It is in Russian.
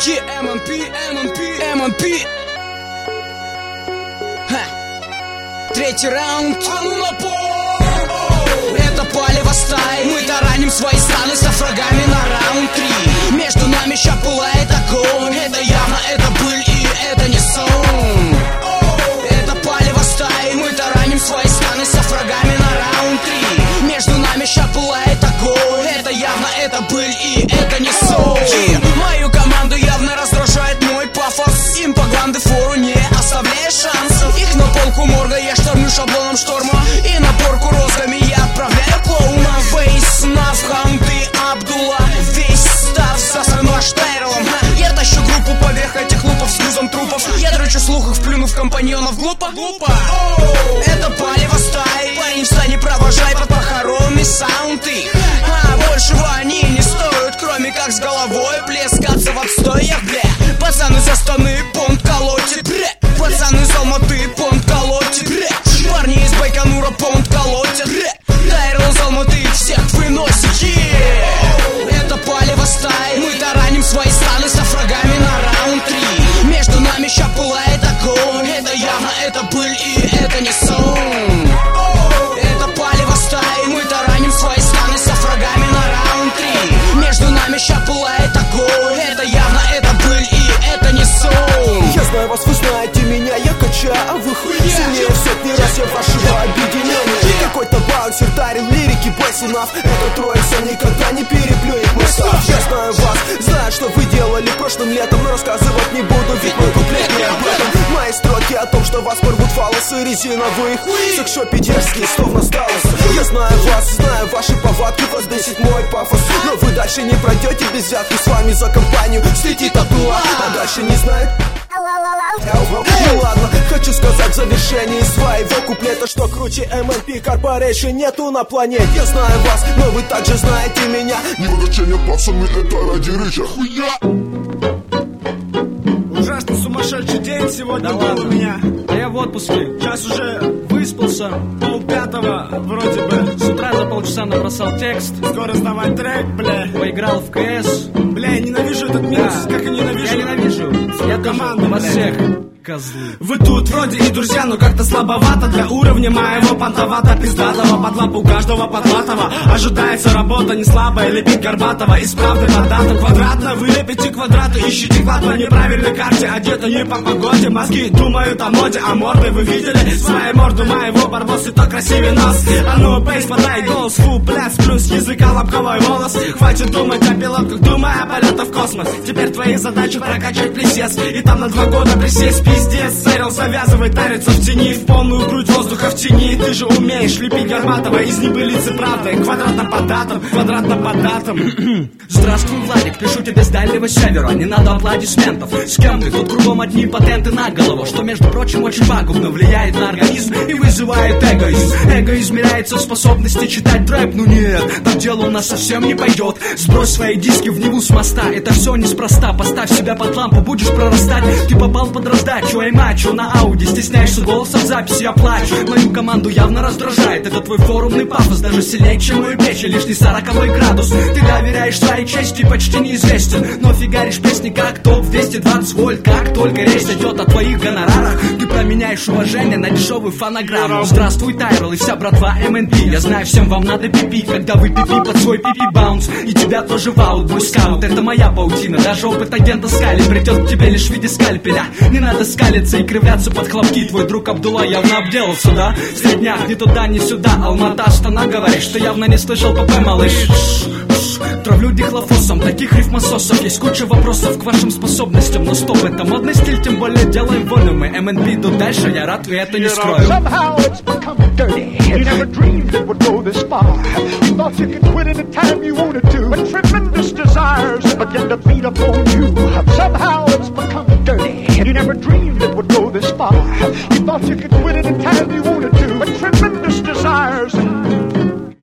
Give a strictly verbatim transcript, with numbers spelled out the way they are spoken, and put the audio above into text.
Yeah, эм эн пи, эм эн пи, эм эн пи. Ха. Третий раунд. А ну на пол! Это палево стаи. Мы тараним свои страны со врагами на раунд три. Между нами ща пылает огонь. Это явно, это пыль и это не сон. Это палево стаи. Мы тараним свои страны со врагами на раунд три. Между нами ща пылает огонь. Это явно, это пыль и это не сон. Мою команду явно раздражает мой пафос. Им по гланды фору не оставляя шансов. Их на полку морга я штормлю шаблоном шторма. И на порку розгами я отправляю клоуна. Вейс, Нав, Ханты, Абдулла. Весь став засран ваш Тайрелом. Я тащу группу поверх этих лупов с грузом трупов. Я дрочу слухов, плюнув компаньонов. Глупо? Глупо. Это палево стаи. Парень, встань и провожай под похоронный саунд их. А большего они не стоят, кроме как с головой плескаться в отстоях, бля. Пацаны за станы, понт колотит, бля. Пацаны из Алматы, понт колотит, бля. Парни из Байконура, понт колотят, бля. Тайрел из Алматы всех выносит, yeah. Это палево стаи. Мы тараним свои страны со врагами на раунд три. Между нами ща пылает огонь. Это явно, это пыль и это не сон. Это палево стаи. Мы тараним свои страны со врагами на раунд три. Между нами ща пылает огонь. Это явно, это пыль и это не сон. Я знаю вас, вы знаете меня, я качаю, а вы хуй сильнее сотни раз я вашего объединения. Какой-то баунсер дарил лирики, бэс и нав. Эта троица никогда не переплюнет мой став. Я знаю вас, знаю, что вы делали прошлым летом, но рассказывать не буду, ведь мой куплет не об этом. Мои строки о том, что вас порвут фалосы резиновых. В секшопе дерзкие, словно сталосы. Я знаю вас, знаю ваши повадки, вас бесит мой пафос. Но вы дальше не пройдете без взятки, с вами за компанию слетит Абдулла. А дальше не знает. Ну ладно, хочу сказать в завершении своего куплета, что круче эм эн пи Corporation нету на планете. Я знаю вас, но вы также знаете меня. Невыгочение, пацаны, это ради рыча хуя. Ужасно сумасшедший день сегодня был у меня. А я в отпуске. Сейчас уже выспался, пол пятого вроде бы. С утра за полчаса набросал текст. Скоро сдавать трек, бля. Поиграл в КС. Бля, я ненавижу этот минус, Да. как и ненавижу. Я ненавижу. Я команду, вас бля. всех. Козлы. Вы тут вроде и друзья, но как-то слабовато для уровня моего понтовато пиздатого. Под лапу каждого подлатого ожидается работа не слабая, лепить Горбатова. Из правды под дату квадратно вы лепите квадраты, ищите клад по неправильной карте. Одето не по погоде, мозги думают о моде. А морды вы видели? Свою морду моего барбоса, то красивый нос. А ну, бейс, подай голос, фу, пляс, плюс языка лобковой волос. Хватит думать о пилотках, думай о полетах в космос. Теперь твои задачи прокачать присест. И там на два года присесть. Пиздец, Сэрил завязывай, тарится в тени. В полную грудь воздуха в тени. Ты же умеешь лепить Горбатова из небылицы правды. Квадратно по датам, квадратно по датам. Здравствуй, Владик, пишу тебе с дальнего севера. Не надо аплодисментов. С кем ты? Тут кругом одни патенты на голову. Что, между прочим, очень пагубно влияет на организм и вызывает эгоизм. Эго измеряется в способности читать рэп. Ну нет, так дело у нас совсем не пойдет. Сбрось свои диски в Неву с моста. Это все неспроста. Поставь себя под лампу, будешь прорастать. Ты попал под раздачу. Ай мачо на ауди, стесняешься голоса в записи, я плачу. Мою команду явно раздражает это твой форумный пафос. Даже сильнее, чем мою печь, лишний сороковой градус. Ты доверяешь своей чести, почти неизвестен. Но фигаришь песни как топ двести двадцать вольт. Как только речь зайдет о твоих гонорарах, ты променяешь уважение на дешевую фонограмму. Здравствуй, Тайрел и вся братва эм эн пи. Я знаю, всем вам надо пипи, когда вы пипи под свой пипи баунс. И тебя тоже в аут, бой скаут, это моя паутина. Даже опыт агента Скали придет к тебе лишь в виде скальпеля. Не надо скалиться и кривляться под хлопки. Твой друг Абдулла явно обделался, да? Средняк, ни туда, ни сюда. Алмата, Астана, говоришь, что явно не слышал ПП, малыш. Травлю дихлофосом, таких рифмососов. Есть куча вопросов к вашим способностям. Но стоп, это модный стиль, тем более делаем волю. Мы эм эн пи идут дальше, я рад, и это не скрою. Somehow it's become dirty. You never dreamed it would go this far. You thought you could quit anytime you wanted to, but tremendous desires begin to beat upon you. Somehow it's become dirty. You never dreamed it would go this far. You thought you could quit anytime you wanted to, but tremendous desires